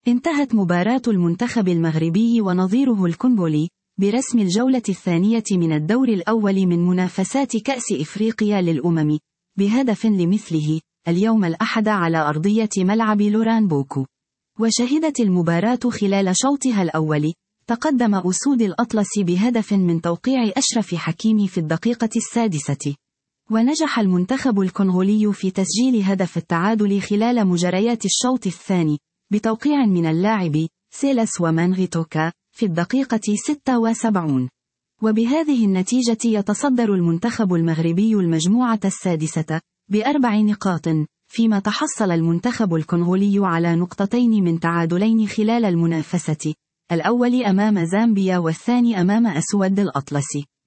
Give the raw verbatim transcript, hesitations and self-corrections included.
انتهت مباراة المنتخب المغربي ونظيره الكونغولي برسم الجولة الثانية من الدور الأول من منافسات كأس إفريقيا للأمم بهدف لمثله اليوم الأحد على أرضية ملعب لوران بوكو. وشهدت المباراة خلال شوطها الأول تقدم أسود الأطلس بهدف من توقيع أشرف حكيمي في الدقيقة السادسة. ونجح المنتخب الكونغولي في تسجيل هدف التعادل خلال مجريات الشوط الثاني بتوقيع من اللاعب سيلاس ومانغيتوكا في الدقيقة ستة وسبعين. وبهذه النتيجة يتصدر المنتخب المغربي المجموعة السادسة بأربع نقاط، فيما تحصل المنتخب الكونغولي على نقطتين من تعادلين خلال المنافسة، الأول أمام زامبيا والثاني أمام أسود الأطلس.